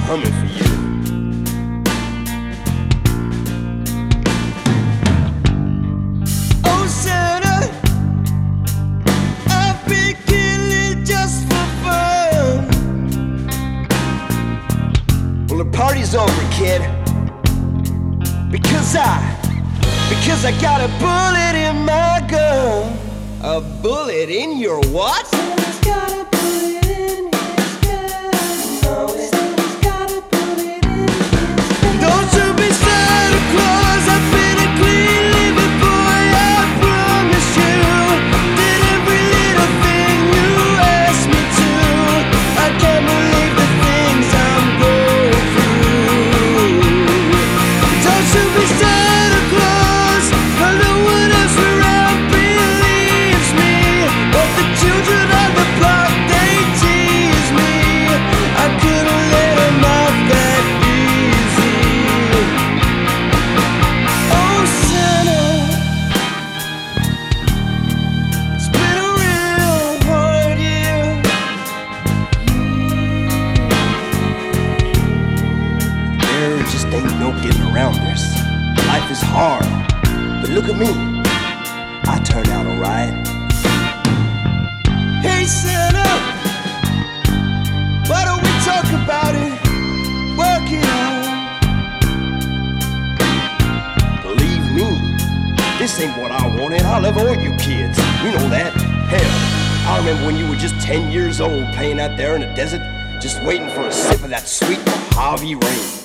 humming for you. Oh Santa, I've been killing just for fun. Well, the party's over, kid. Because I got a bullet in my gun. A bullet in your what? Santa's got a bullet in his gun. Santa's got a bullet in his gun. Don't you be Santa Claus, I've been a clean living boy, I promise you. Did every little thing you asked me to. I can't believe the things I'm going through. Don't you be Santa Claus, but no one else around believes me. But the children on the block, they tease me. I couldn't let them off that easy. Oh Santa, it's been a real hard year. There just ain't no getting around this. Life is hard, but look at me. I turned out alright. Hey Santa, why don't we talk about it? Work it out. Believe me, this ain't what I wanted. I love all you kids. You know that. Hell, I remember when you were just 10 years old playing out there in the desert, just waiting for a sip of that sweet Mojave rain.